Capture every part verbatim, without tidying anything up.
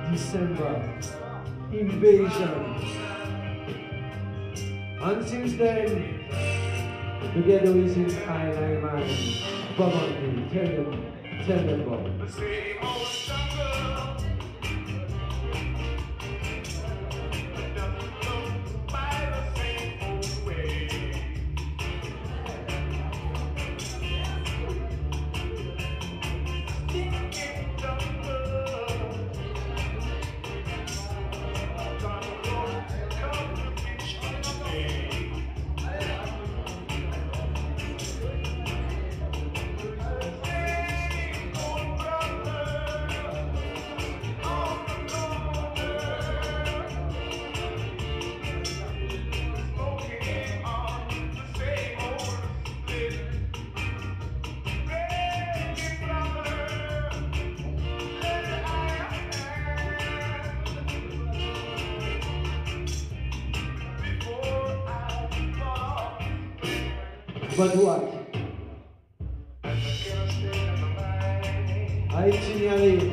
December, Invasion. And since then, together with his highlight man, Bob on tell them, tell them Bob. But what? I signali.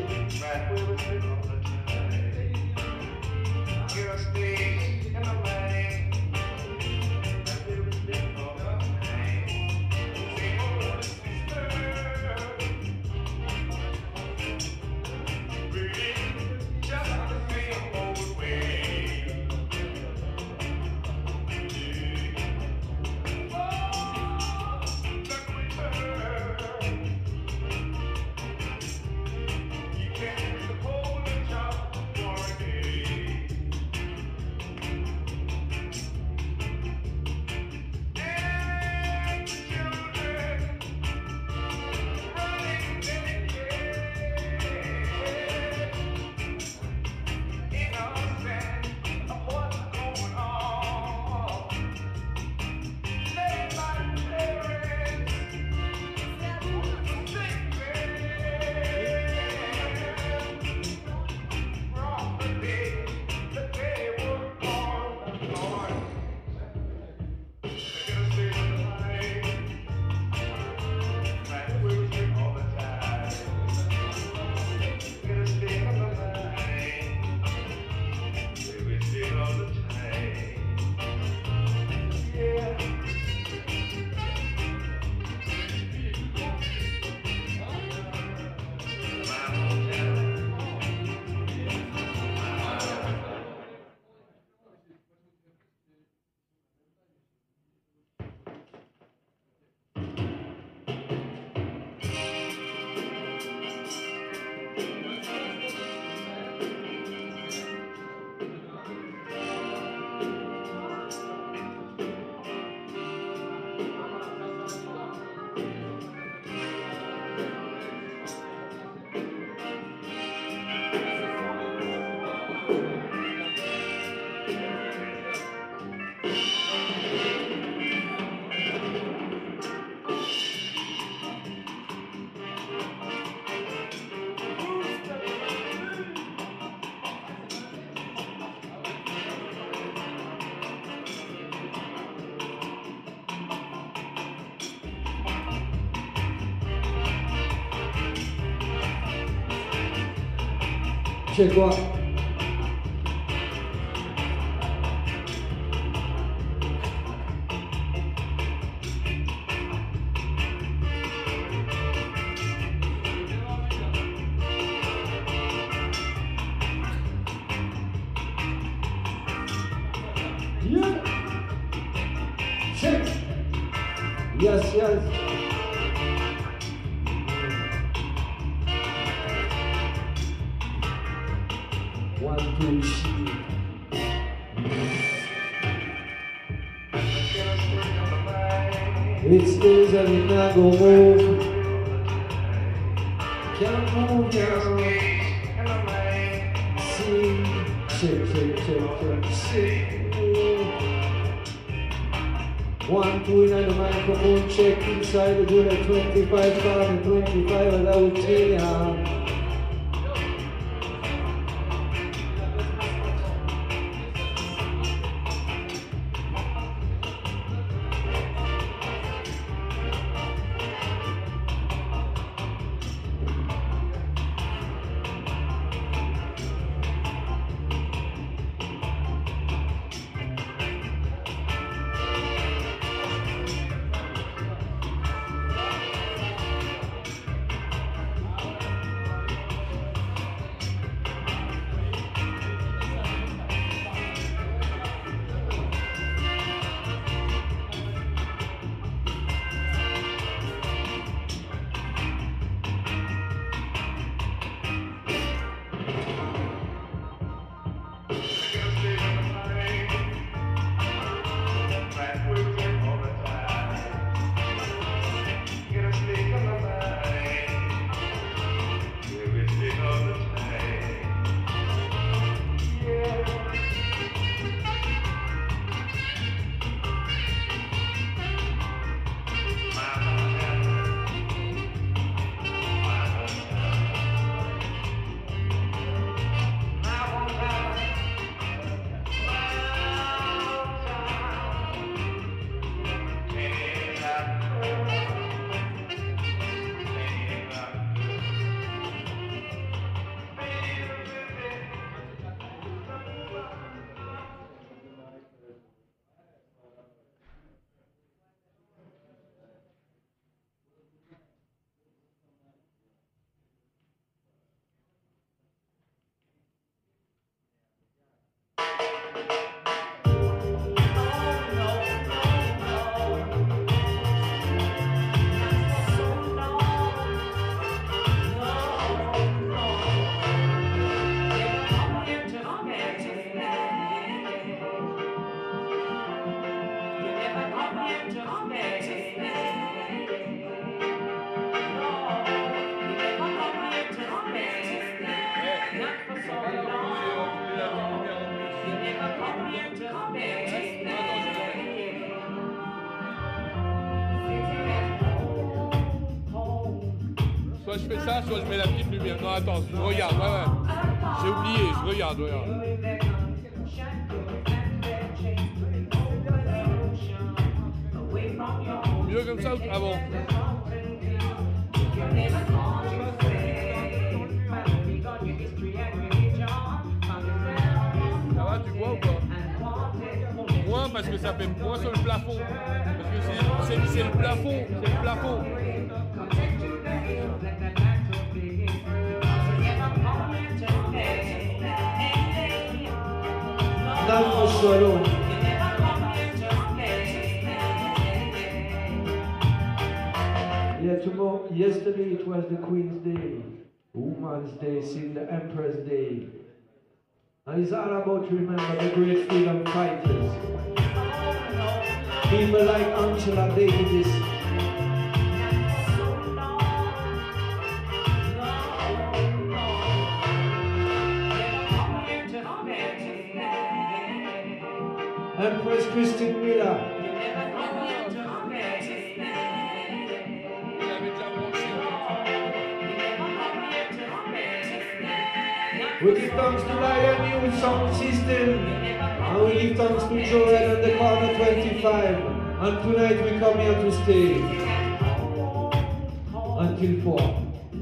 Chegou. Yeah. Check. Yes, yes. One, two, three. It stays and it not go move. Can't move now. See, shake, shake, shake, shake, shake. One, two in the microphone, check inside the unit twenty-five, carbon twenty-five, and I will tell you. Soit je fais ça, soit je mets la petite lumière. Non, attends, je regarde, ouais, ouais. J'ai oublié, je regarde, regarde. Mieux comme ça ou avant? Ça va, tu vois ou pas? Moins parce que ça fait moins sur le plafond. Parce que c'est le plafond, c'est le plafond. Now solo. Yeah, tomorrow, yesterday it was the Queen's Day, Woman's Day, since the Empress Day. And it's all about remember the great freedom fighters. People like Angela Davis. Empress Christine Miller. We give thanks to Lion New Sound System, and we give thanks to Joel on the corner twenty-five. And tonight we come here to stay until four.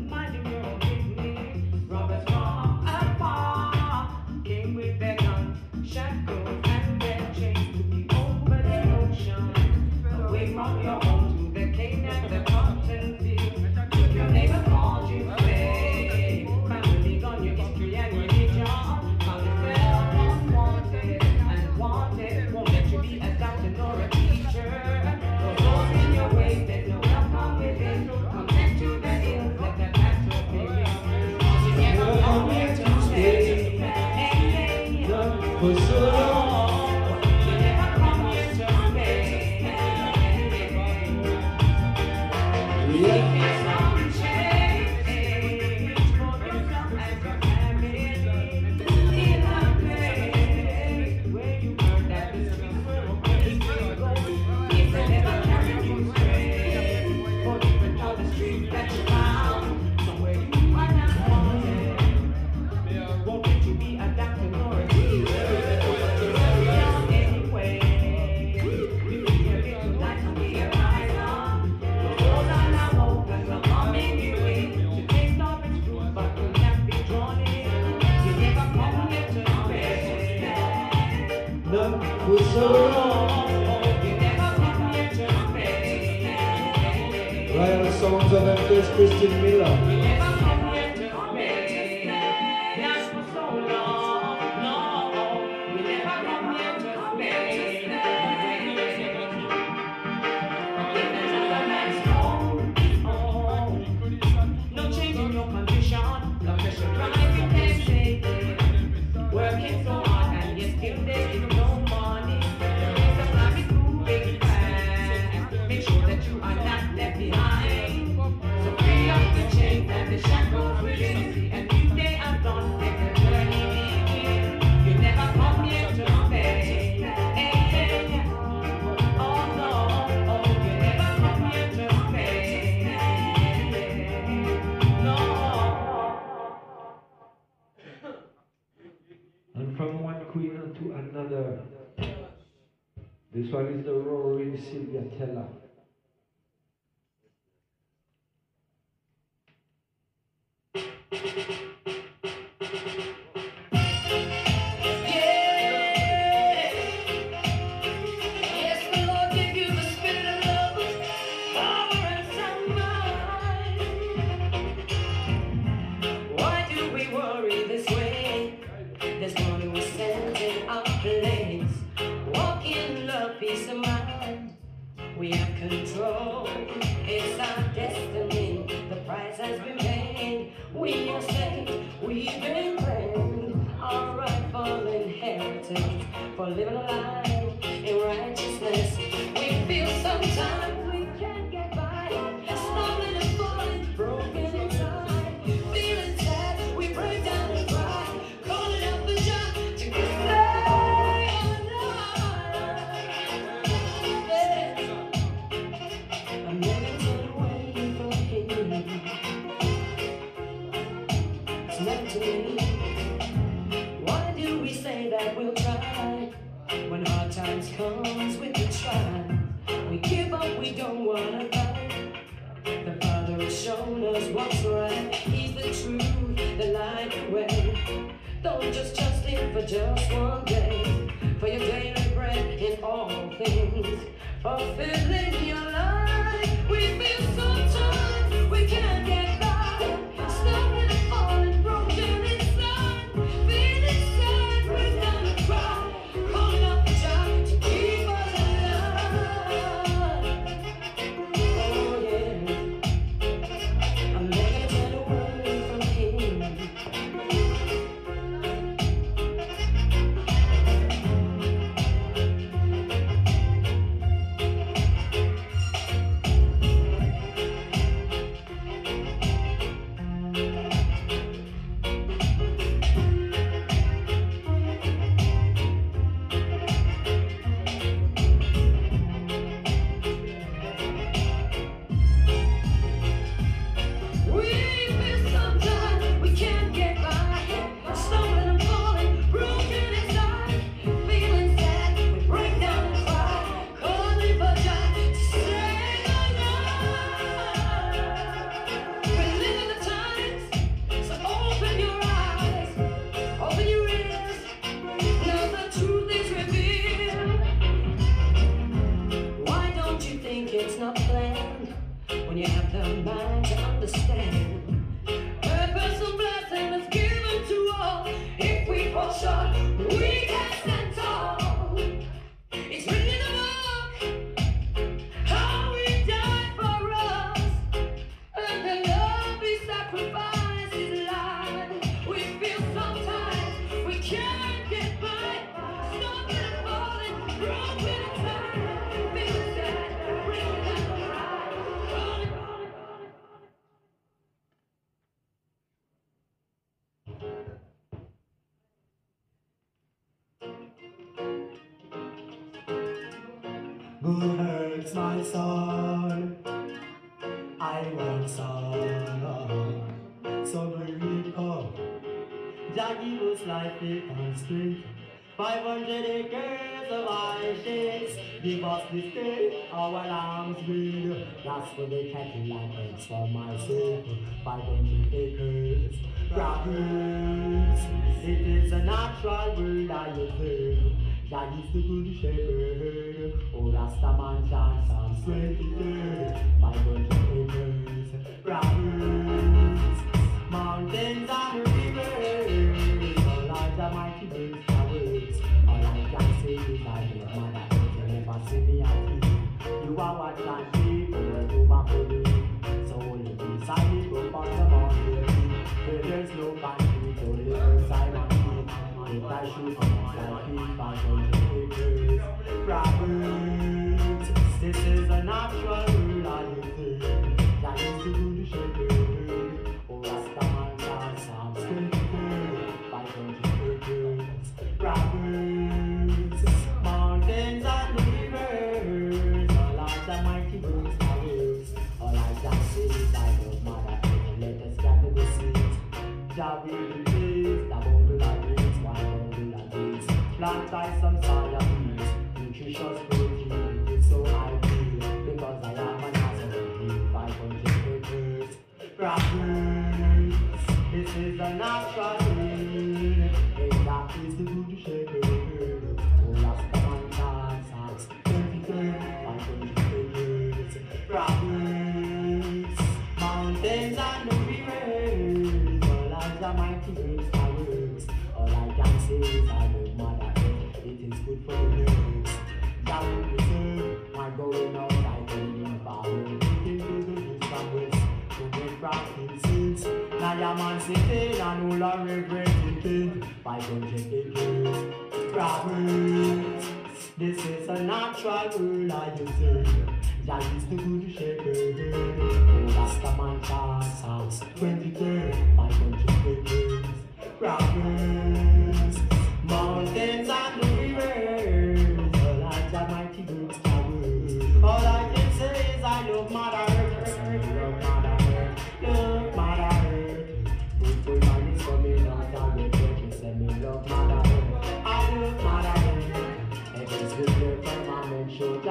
Royal songs of Empress Christine Miller. This one is the roaring Sylvia Teller. We have control, it's our destiny, the price has been paid, we are saved, we've been claimed, our rightful inheritance, for living a life in righteousness. We feel sometimes we can't get by, stumbling and falling, broken inside, feeling sad, we break down and cry, calling out for joy to get back. day. Why do we say that we'll try when hard times comes with the try? We give up, we don't wanna die. The Father has shown us what's right. He's the truth, the light, the way. Don't just trust Him for just one day. For your daily bread in all things, fulfilling your life. We feel sometimes we can't get by, stumbling and falling, broken inside, feeling sad, we're gonna cry, calling out for God to keep us alive. Oh yeah, I'm never get away from Him. It's not planned when you have the mind to understand. Purpose and blessing is given to all. If we fall short, we can stand tall. It's written in the book how He died for us, and the love He sacrificed His life. We feel sometimes we can't get by, stumbling and falling, broken inside, feeling sad. Good hurts my soul, I want some. So when we come, Jah give us life, faith and strength. Five hundred acres of ashes, give us this day our lambs breed. That's for the cattle and eggs for myself. Five hundred acres, brothers. It is a natural world I observe. Jah is the good shepherd. Oh, Rastaman chant Psalms twenty-third. Five hundred acres, brothers. Mountains and rivers, all like the mighty birds. All I can say is I love Mother Earth. You never see me happy. You are what can keep over to my body. So only beside me go on the mountain. Where there's no country to live inside my feet. If I shoot from my feet, five hundred acres. Brothers, this is a natural rule I live. That is the good shepherd. Oh, Rastaman chant Psalms twenty-third. Five hundred acres. Brothers, mountains and rivers, all like the mighty birds and waves. All I can say is I love Mother Earth. Let us gather the seeds. Jah will be pleased. The bundle of grapes, one bundle of grapes. Plant I some soya beans, nutritious protein. It's so ideal because I am an Nazarene. Five hundred acres. Brothers, this is a natural rule. That is the good shepherd. Oh, Rastaman chant Psalms twenty-third. Five hundred acres. Brothers, mountains and rivers, all like the mighty birds and words. All I can say is I love Mother Earth. It is good for the nerves. That will preserve my going out, I going in forward. Looking to the east and west, to make frankincense. Now your man sitting and all are regretting. Five hundred acres, brothers. This is a natural rule I observe. Jah is the good shepherd. Oh, Rastaman chant Psalms twenty-third. Five hundred acres, brothers. Mountains and rivers, all like the mighty birds tower. All I can say is I love Mother Earth. Love Mother Earth. Love Mother Earth. Fruitful man is coming out.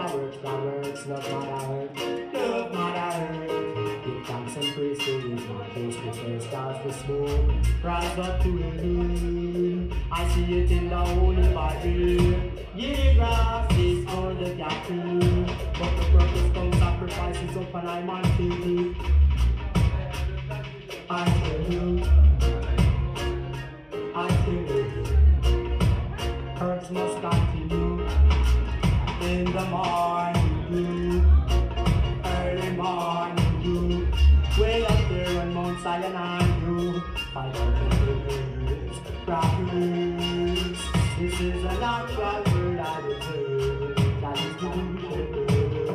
Mother works, God works, love Mother Earth, love Mother Earth. Give thanks and praise to His my face before stars the smoke. Rise up to heaven, I see it in the Holy Bible. Ye grass is for the cattle, but the purpose comes sacrifices up and I'm on TV. I tell you, I tell you, herbs must continue in the morning dew, early morning dew, way up there on Mount Zion I do, five hundred years, practice. This is a natural word I will say, that is the shepherd.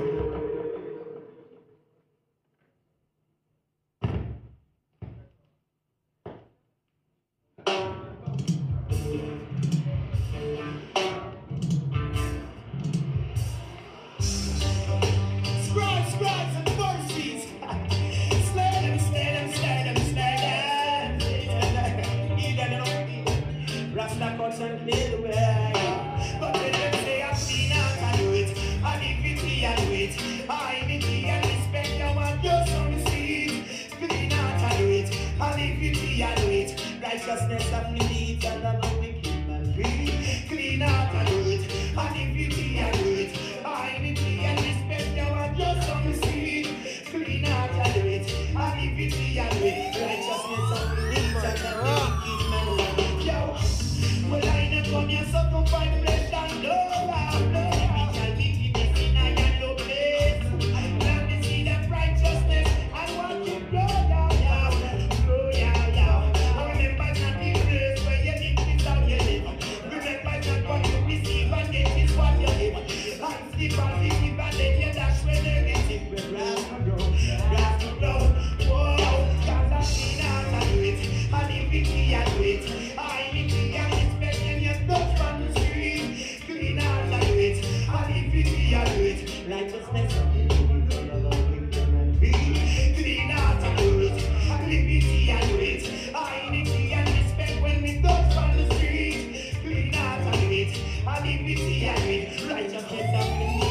Scribes, scribes, and Pharisees. Slay them, slay them, slay them, slay them. Eat them, don't eat them. Rasta cuts and clear the way. But when them say I've seen out, I do it. I dignity, I do it. I dignity and respect, I want just on the seat. Clean out, I do it. I dignity, I do it. Righteousness of the needs and of the wicked man free. Clean out, I do it. I dignity, I do it. I dignity and respect, I want just on the seat. Clean out, I do it. I dignity, I do it. Righteousness of the needs and of the wicked man free. Yo, well I ain't come here so to find flesh and blood, blood. Shall be wickedness in a yellow place. Plant the seed of righteousness and watch it grow, yeah, yeah, grow, yeah, yeah. Remember it's not the place where you live, it's how you live. Remember it's not what you receive and get is what you live. And sleep and receive and then you dash when everything will grass to grow, grass to grow. Whoa, cause I've seen how to do it, and if it's me I do it. I need to get respect and you touch from the street. Clean out I do it, and if it's me I do it. Righteousness of the needs and of the wicked man free. Clean out I do it, and if it's me I do it. I need to get respect when we touch from the street. Clean out I do it, and if it's me I do it. Righteousness of the needs.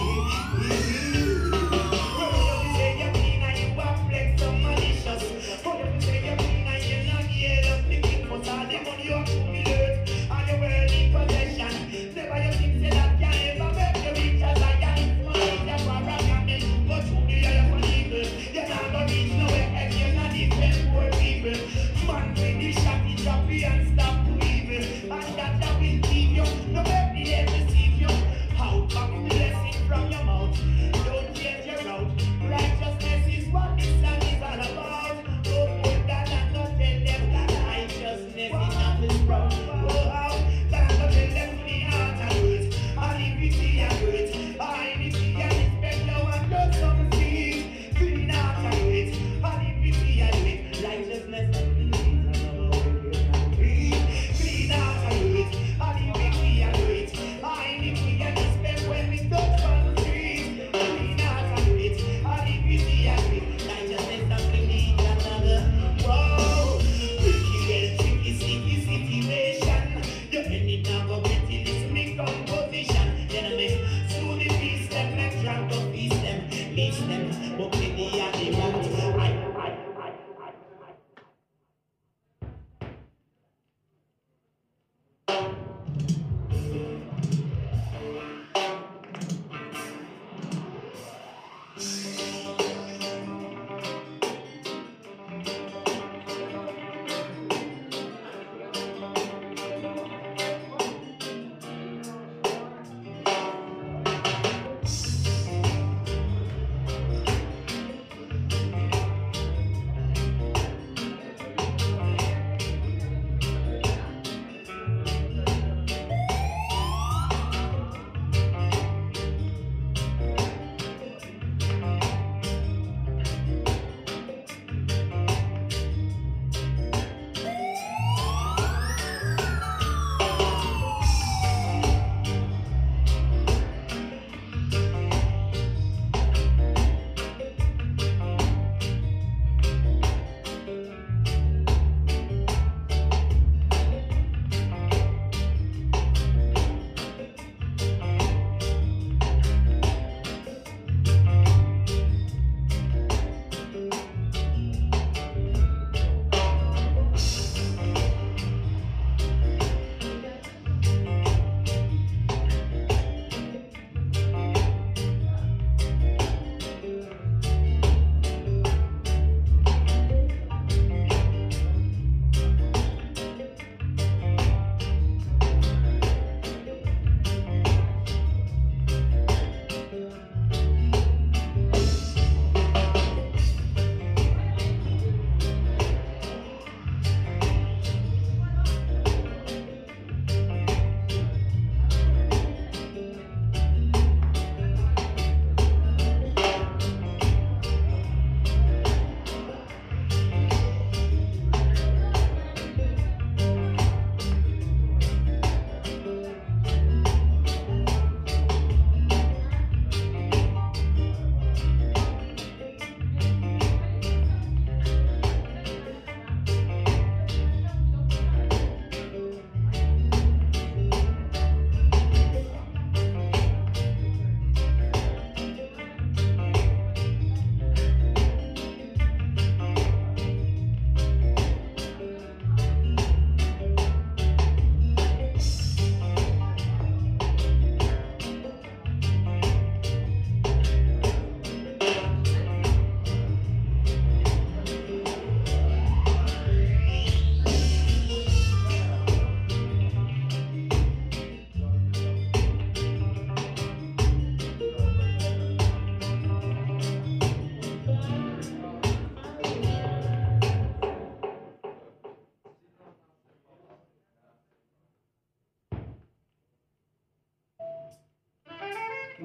Well, you say you're clean and you are flex so malicious. But you say you're clean and you're not here just thinking for all the money you accumulate and your worldly possession. Never you think say that can ever make you rich as I can. Mind your power and but who do you have for evil? You're not gonna reach nowhere and you're not even poor people. Man with the shot, it's happy and stop to evil. And that that will keep you, no make the end deceive you. How back the blessing from your mouth. Don't change your route. Righteousness is what this song is all about. Don't put that and not tell them that righteousness is not this road. Go out, that and not tell them clean out and do it. And if you see and do it, I need to see and respect you and just some seed. Clean out and do it. And if you see and do it, righteousness of the needs and of the wicked man free. Clean out and do it. And if you see and do it, I need to see and respect when we touch from the street. Clean out and do it. And if you see and do it, righteousness of the needs and of the whoa. Tricky, well, tricky, sticky situation.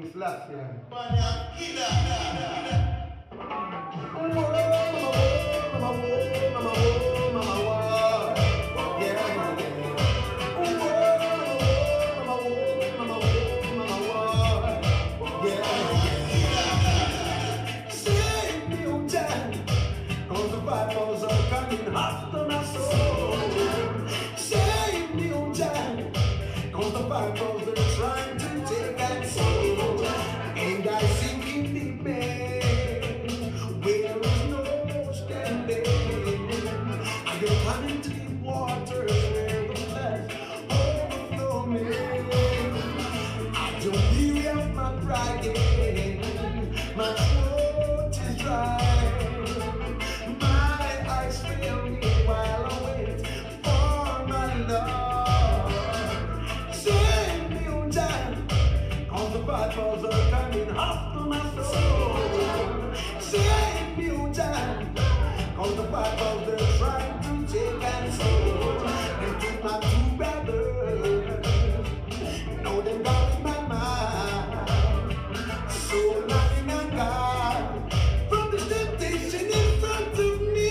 King Selassie. Save me on time, 'cause the Bibles are coming hot on my soul. Save me on time, 'cause the Bibles are trying to take and soul. And I sink in deep end, where is no standing. I go coming to the waters where the floods overflow me. I don't weary of my crying, my throat is dry. My eyes fail me while I wait for my Lord. Save me on time, 'cause the Bibles are coming after my soul. Save me on time, 'cause the Bibles are trying to take and soul. And to my two brothers, know them down in my mind. So nothing I got from this temptation in front of me.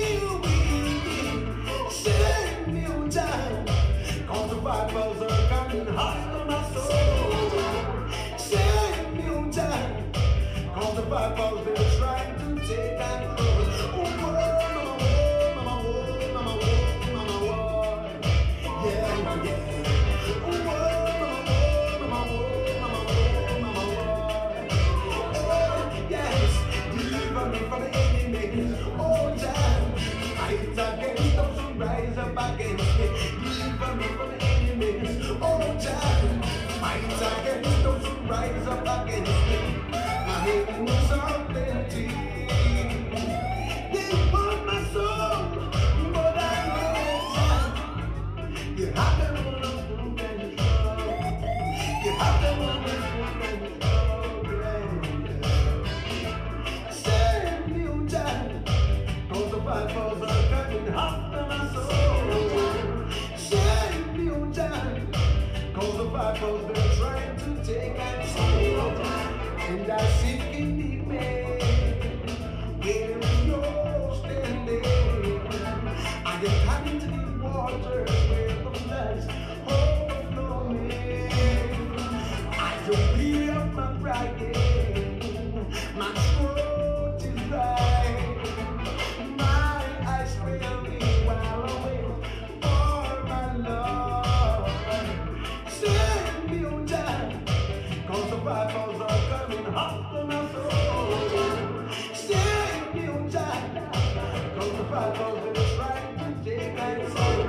Save me on time, 'cause the Bibles are coming hot on my soul. Save me on time, 'cause the Bibles are trying to take and hold. Oh, mama, oh, mama, oh, mama, oh, mama, oh. Yeah, yeah. Oh, mama, oh, mama, oh, mama, oh, mama, oh. Oh, yes, deliver me from the enemy. Oh, time, fight against those who rise up against me. Deliver me from the enemy. Oh, time, fight against those who rise up against me. My hands are plenty. They want my soul, but I know time. You have them on the move and control. You have them on the move and control. Save me on time, 'cause the Bibles are coming after my soul. Save me on time, 'cause the Bibles are trying to take and soul. And I seek in deep end, where is no standing. I am coming to the waters where the floods overflow me. I don't hear of my crying, my throat is dry. My eyes fail me while I wait for my Lord. Save me on time, 'cause the Bibles are coming hot on my soul. Save me on time, 'cause the Bibles are trying to take and soul.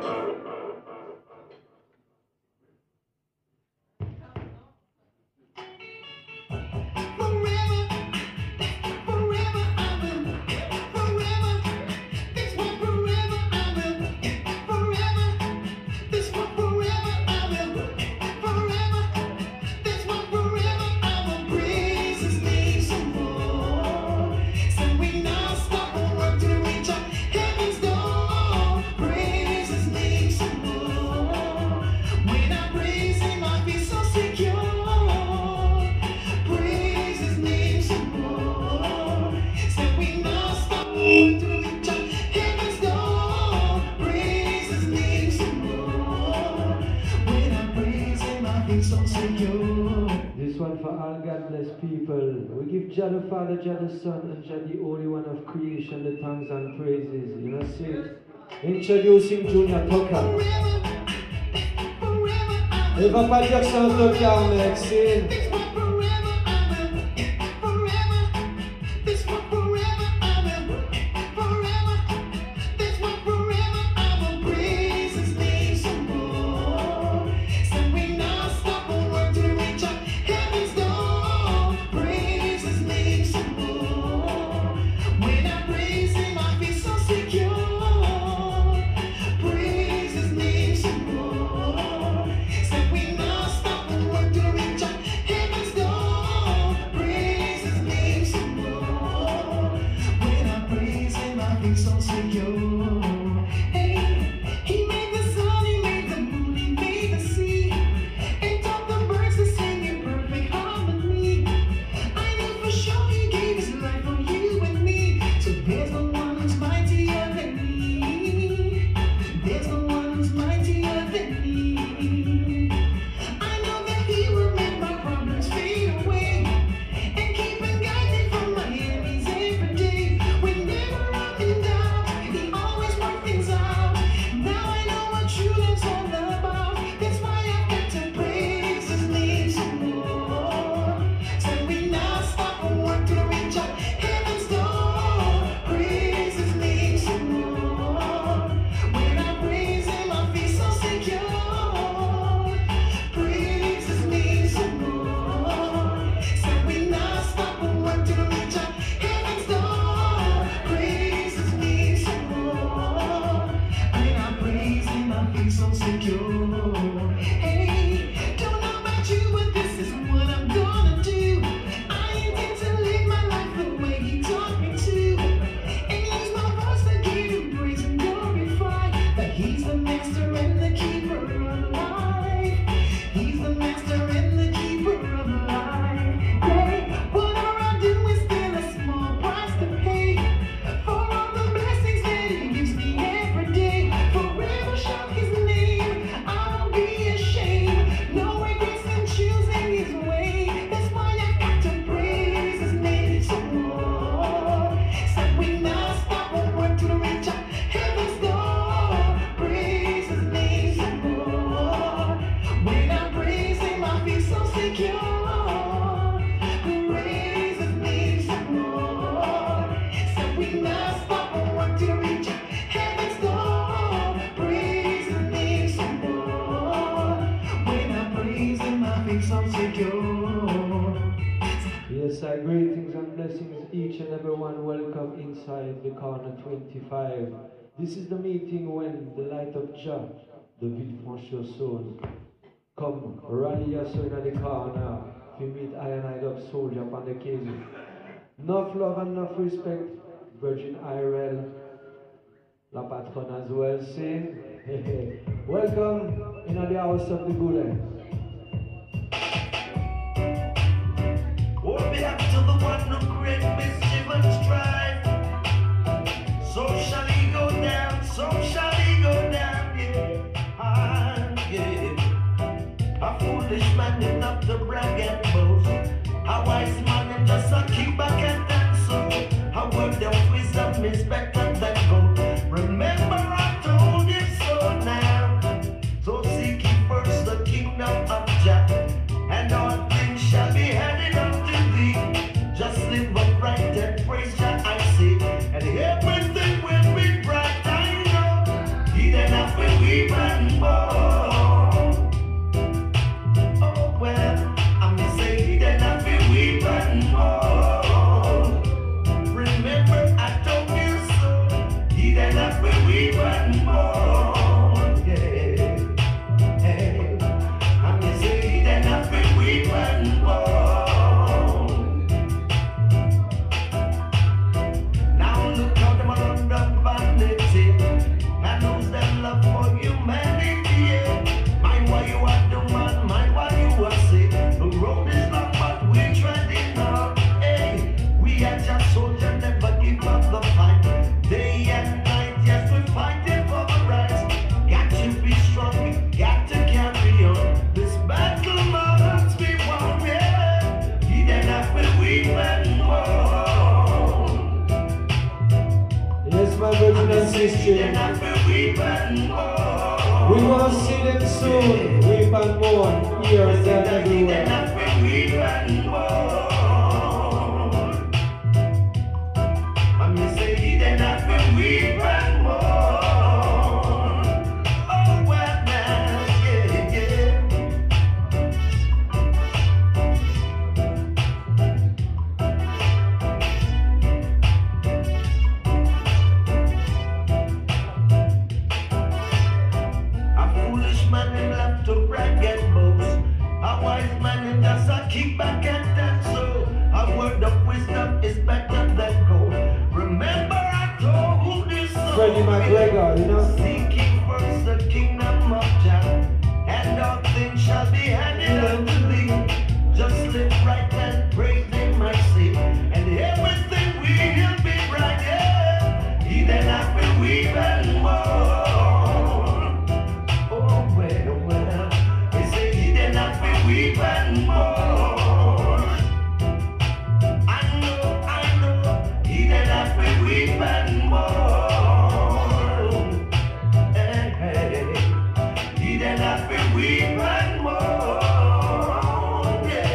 Forever, forever I will, forever, this one forever I will, forever, this one forever I will, forever, this one forever I will. Praise His name some more, so we now stop and work to reach our heaven's door. Praise His name some more. When I praise Him, I feel so secure. Praise His name some more. So we now stop and work to reach our heaven's door. Praise His name some more. When I praise Him, I feel so secure. This one for all God bless people. We give Jah the Father, Jah the Son, and Jah the Holy One of creation the thanks and praises. You know, see it? Introducing Junior Tucker. Forever, forever I will. Il va pas dire que c'est un tocard, mec, c'est... This one forever I will. Forever, this one forever I will. Forever, this one forever I will. Praise His name some more. So we now stop and work to reach our heaven's door. Praise His name some more. When I praise Him, I feel so secure. Praise His name some more. So we now stop and work to reach our heaven's door. peace and secure. Yes, I greetings and blessings each and everyone. Welcome inside the corner twenty-five. This is the meeting when the light of Jah, the Villefranche soul, come rally us in the corner to meet I and I up soldier upon the king. Enough love and enough respect, Virgin I R L, La Patronne as well, sing. Welcome in the house of the good. Oh, be up to the one who create mischief and strife. So shall he go down, so shall he go down, yeah. Ah, yeah. A foolish man enough to brag and boast. A wise man and just a keep back and dance. So a word of wisdom is better than gold. Remember I told you so now. So seek ye first the kingdom of Jah, and all things shall be handed unto thee. Just live upright and praise Jah, I say, and everything will be bright. I know he that hath been weep and mourn. Oh well, I'm gonna say he that hath been weep and mourn. Remember I told you so. He that hath been weep and mourn. Yeah. Hey. I'm gonna say he that hath been weep and mourn. Now look how them are under vanity and lose their love for humanity. Yeah. Mind what you are do, man, mind what you are say. The road is long, but we treading on. Hey, we are just soldiers, never give up the fight. Day and night, yes, we're fighting for the rights. Got to be strong, got to carry on. This battle must be won, yeah. He that hath been weep and mourn. Yes, my brothers and He that sisters. hath been weep and mourn. We want to see them soon, weep and mourn, here and there He that everywhere. hath been weep and mourn. And me say he that hath been weep and mourn. Oh well man, yeah, yeah. A foolish man in love to brag and boast. A wise man in just a keep back and dance. So a word of wisdom is better than gold. Remember I told this so. Freddie McGregor, you know? Seek ye first the kingdom of Jah, and all things shall be handed unto thee. Just live right and praise him, I say, and everything will be right. Yeah. He that hath been weep and mourn. Oh well, well, he say he that hath been weep and mourn. I know, I know, he that hath been weep and mourn. Hey, hey, he that hath been weep and mourn. Yeah.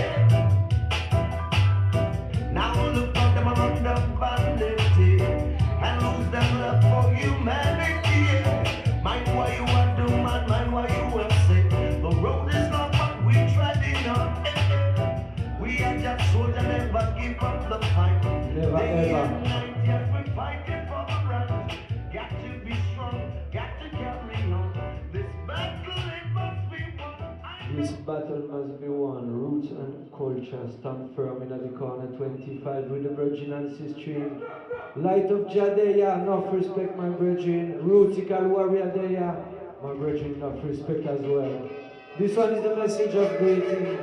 Now look how them are under vanity and lose their love for humanity. Yeah. Mind what you want to, man, mind what you want to say. The road is long, but we treading on. Eh, eh. We are just soldiers, never give up the fight. Never, Day ever. and night, yes, we're fighting for the right. Got to be strong, got to carry on. This battle, it must be won. I This battle must be won. Roots and culture stand firm in the corner twenty-five with the virgin ancestry. Light of Jadeya, enough respect, my virgin. Rootical warrior Deya, my virgin, enough respect as well. This one is the message of greeting.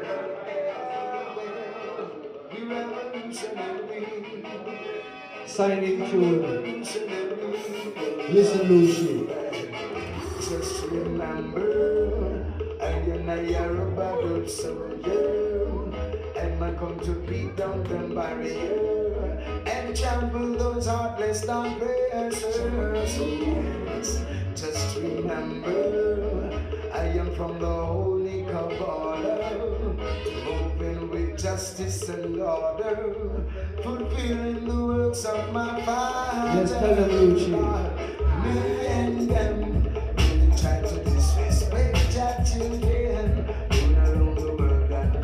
Signing tune. Listen, Lucy. just remember, I and I are a battle soldier, and I come to beat down the barrier and trample those heartless down prayers. So yes, just remember, I am from the holy Kabbalah, moving with justice and order, fulfilling the works of my Father. Yes, tell them, Lucci. Me and them, really try to disrespect your children, all around the world and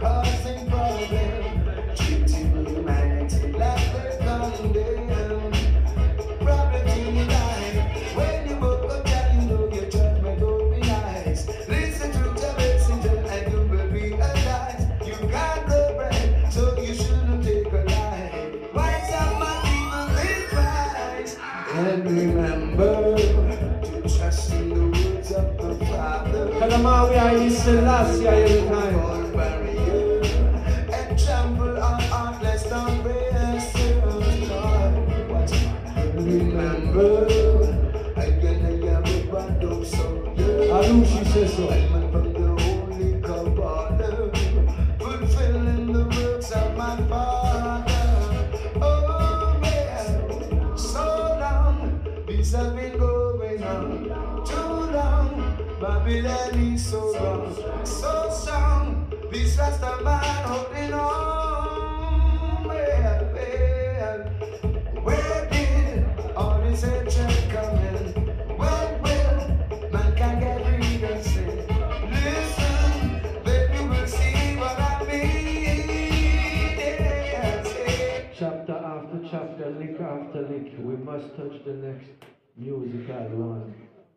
man, we are in Selassie every time. Example of heartless don't remember, again I am a bad dog soldier. Alu, she says so. I'm from the holy Kabbalah, fulfilling the works of my father. Oh man, so long, this has been going on too long. Babylon is so wrong, so strong. This Rasta man holding on. Well, well, where did all this hatred come in? Well, well, man can't get rid of sin. Listen, then you will see what I mean. Yes, yeah. Chapter after chapter, lick after lick, we must touch the next musical one.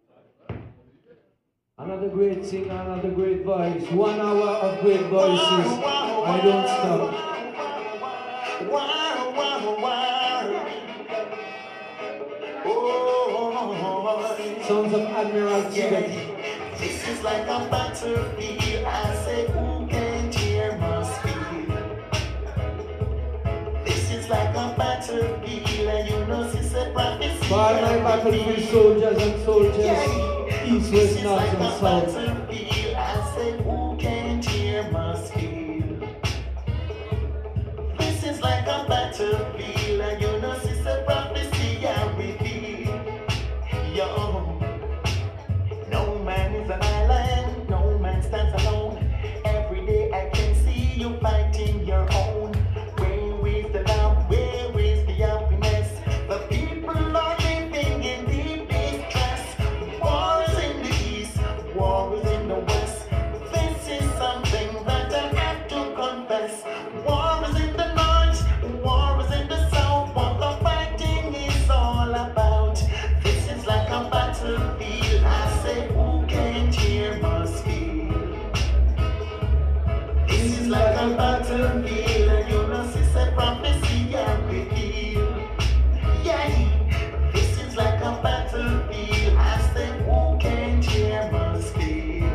Another great singer, another great voice. One hour of great voices. I don't stop. Wow, wow, wow. Oh, Sons of Admiral Tibet. this is like a battlefield. I say, who can hear my speed? This is like a battlefield, and you know, sister prophecy. For all my battlefield soldiers and soldiers, east, This west, is north, like and a south. battlefield. I say, who can hear my speed? This is like a battlefield, and you know, sister prophecy, I reveal. Yo, no man is an island, no man stands alone. Every day I can see you fighting your own. Where is the love? Where is the happiness? The people are living in deep distress. War is in the east, war is in the west. This is something that I have to confess. War is in the north, war is in the south. What the fighting is all about. This is like a battlefield. I say, who can't hear my speed? This is like a battlefield, and you know, sister prophecy I reveal. Yeah, this is like a battlefield. I say, who can't hear my speed?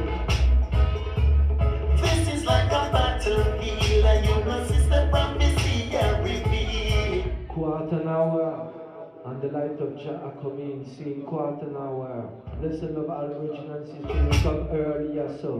This is like a battlefield, and you know, sister prophecy I reveal. Quarter an hour, and the light of Jah are coming, sing quarter an hour. Listen, love, all virgin and sister, we come earlier, so.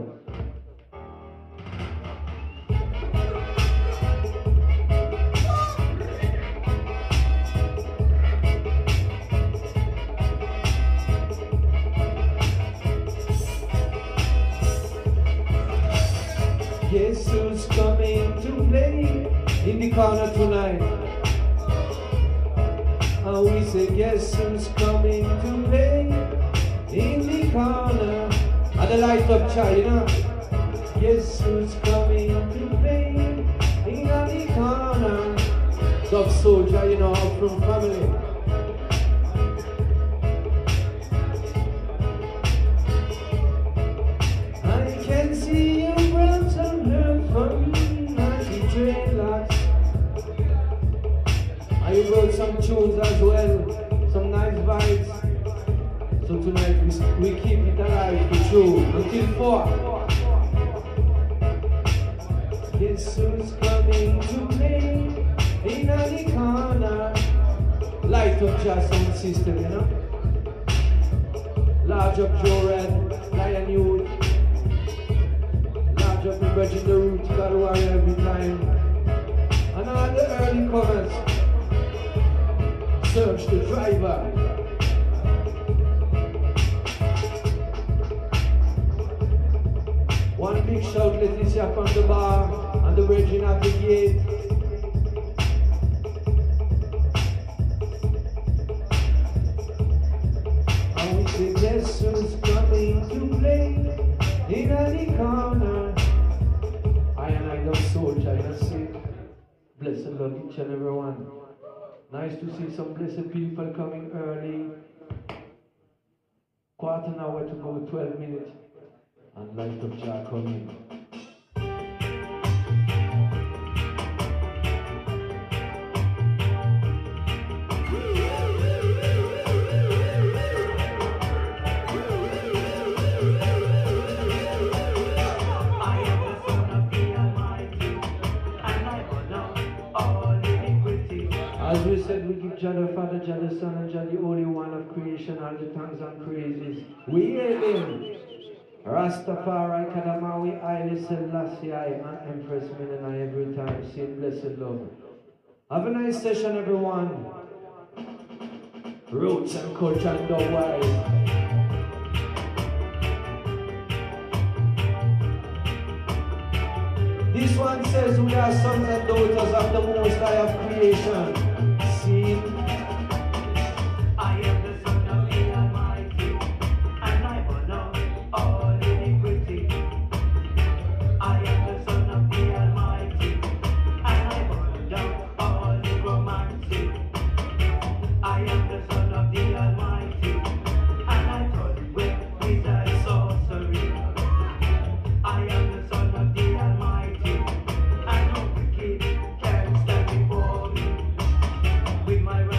Guess who's coming to play in the corner tonight? And we say, guess who's coming to play in the corner? At the light of Jah, you know. Guess who's coming to play in the corner? Dove soldier, you know, up from family. I can see you brought some hurt from nasty dreadlocks. I wrote some tunes as well, some nice vibes. So tonight we, we keep it alive for sure until four. Guess who's coming to play in the corner? Light up Jah sound system, you know. Large up Joe Red, Lion Youth. Large up the Virgin the Roots, God Warrior every time. And all the early comers. Search the driver. One big shout, Leticia from the bar, and the Virgin at the gate. And we say, guess who's coming to play in the corner? I and I love soldier, I just say, blessed Lord each and every one. Nice to see some blessed people coming early. Quarter an hour to go, twelve minutes. And light of Jah coming. Jah the Father, Jah the Son, and Jah the Holy One of creation, all the tongues and praises. We hail him. Rastafari, Kadamawi, Haile Selassie, and Empress Menenai every time. Say blessed love. Have a nice session, everyone. Roots and culture and the wise. This one says we are sons and daughters of the Most High of creation. See? I am the son of the Almighty, and I burn out all iniquity. I am the son of the Almighty, and I burn down all necromancy. I am the son of the Almighty, and I turn with wizard sorcery. I am the son of the Almighty, and no wicked can stand before me. With my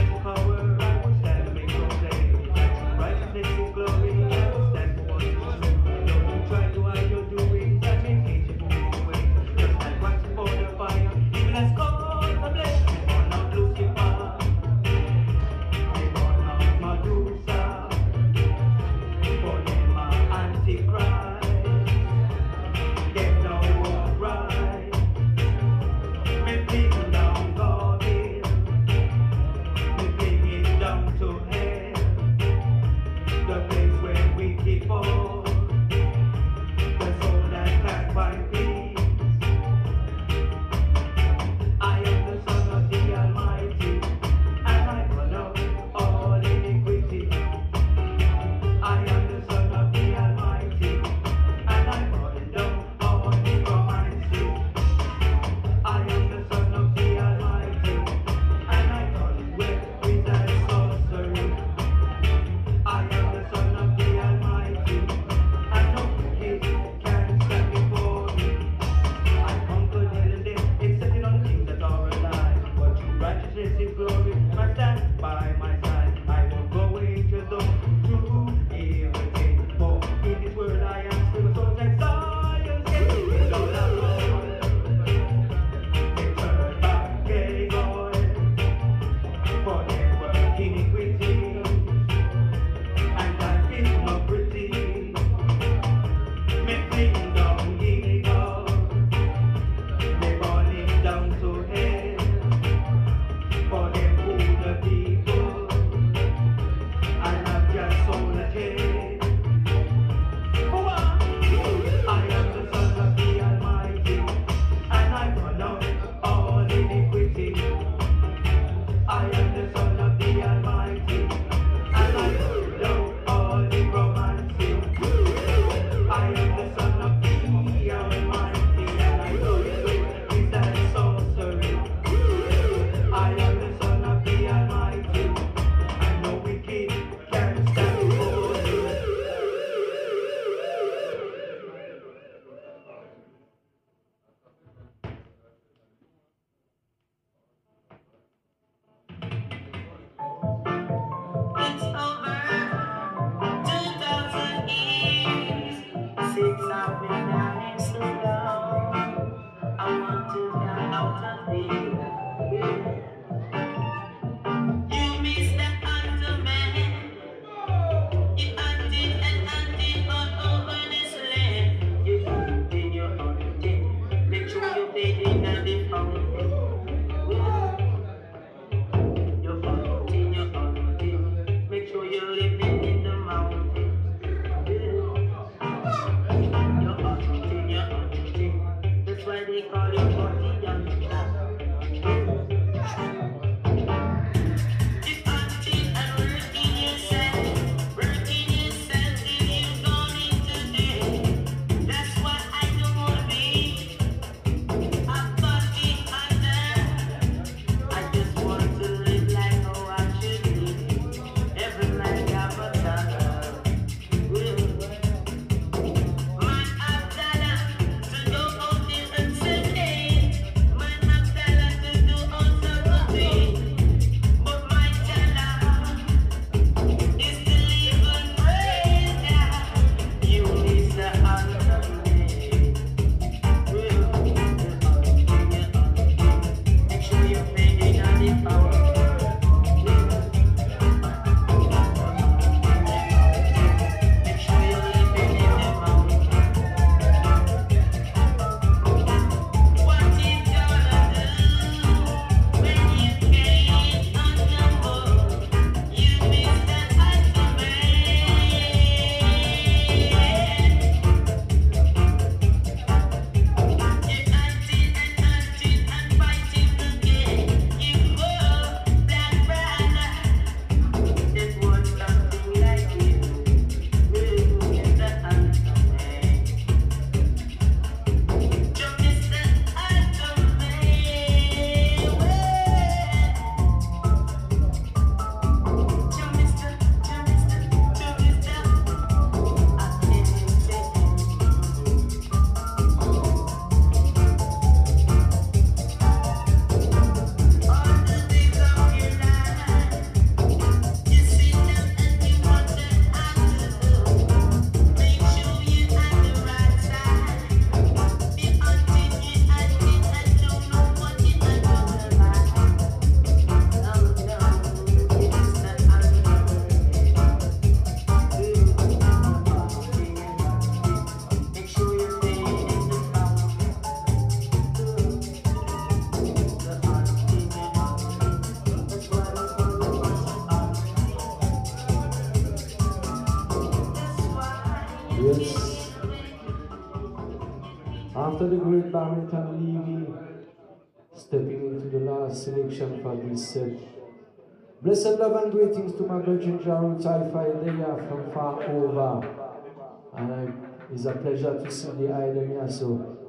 After the great Barrington Levy, stepping into the last selection for this set. Blessed love and greetings to my Virgin Jaru Hi-Fi, they are from far over. And I, it's a pleasure to see the island here, so.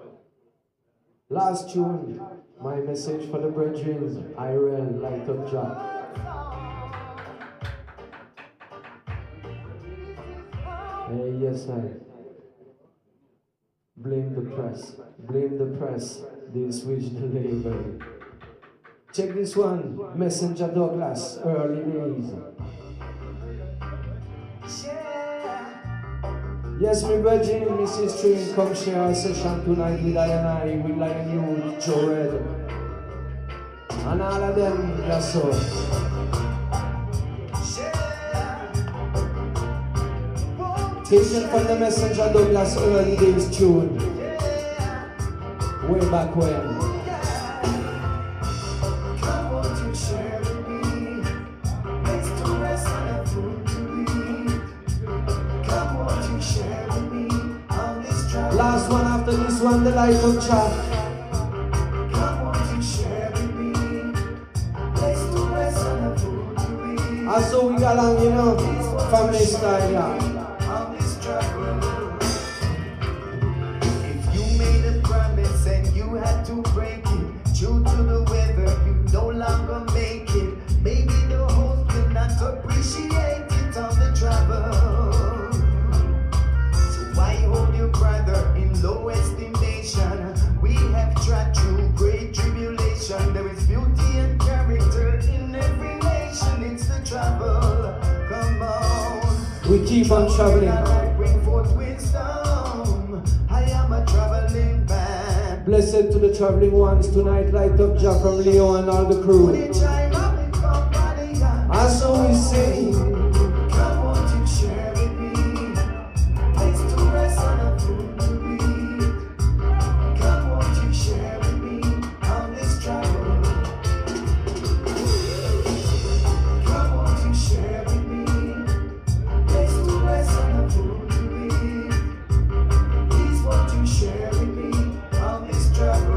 Last tune, my message for the brethren, Irel, Light Up Jah. Hey, yes, I. Blame the press, blame the press, they switched the label. Check this one, Messenger Douglas, early days. Yes, my virgin, Missus Train, come share a session tonight with I and I, with Lion Youth, Joe Red, and all of them, that's all. Taken from the Messenger Douglas early days tune, way back when. Last one after this one, the Light of Jah. And so we got on, you know, family style, yeah. If you made a promise and you had to break it, due to the weather, you no longer make it. Maybe the host will not appreciate it on the travel. So why hold your brother in low estimation? We have trod through great tribulation. There is beauty and character in every nation. It's the travel. Come on. We keep on traveling. Bring forth wisdom. I am a traveling man. Blessed to the traveling ones tonight, Light Up Jah from Leo and all the crew. And so we say, come on to share with me. Place to rest and a food to eat. Come on to share with me on this travel. Come on to share with me. Place to rest and a food to eat. Please won't you share with me on this travel.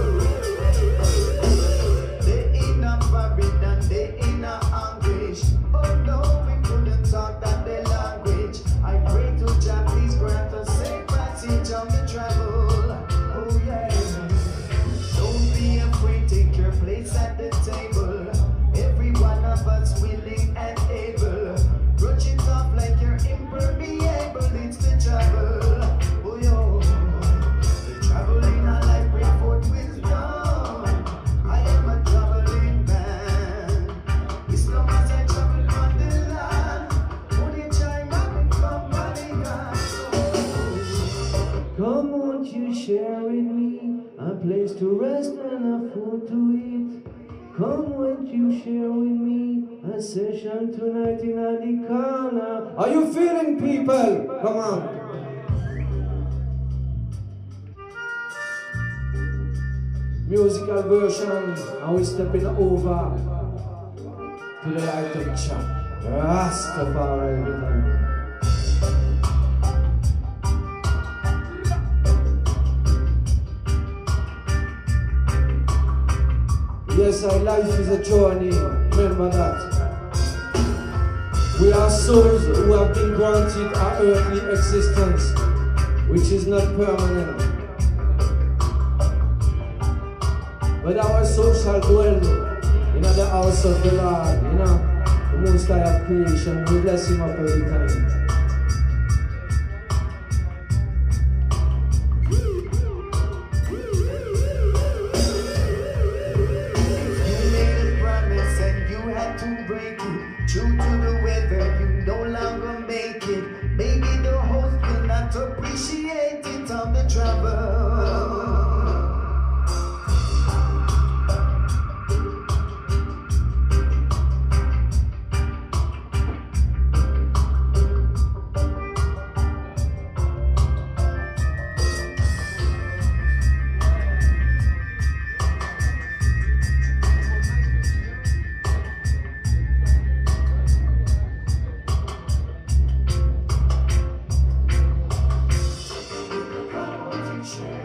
They ain't not forbidden, they ain't not anguish. Oh no, we couldn't talk that their language. I pray to Jah, please grant us safe passage on the travel. Oh yeah. Don't be afraid, take your place at the table. Every one of us willing and able. Brush it off like you're impermeable. It's the travel. Oh yo. The traveling a life bring forth wisdom. I am a traveling man. Wisdom as I travel on the land. Only time I become money. come won't you share with me a place to rest and a food to eat. Come won't you share with me a session tonight in the corner. Are you feeling, people? Come on. Musical version, and we stepping over to the Light of Jah. Rastafari rhythm. Yes, our life is a journey, remember that. We are souls who have been granted our earthly existence, which is not permanent. But our soul shall dwell in the house of the Lord, you know, the Most High of creation. We bless Him up every time. Due to the weather, you no longer make it. Maybe the host will not appreciate it on the travel. Share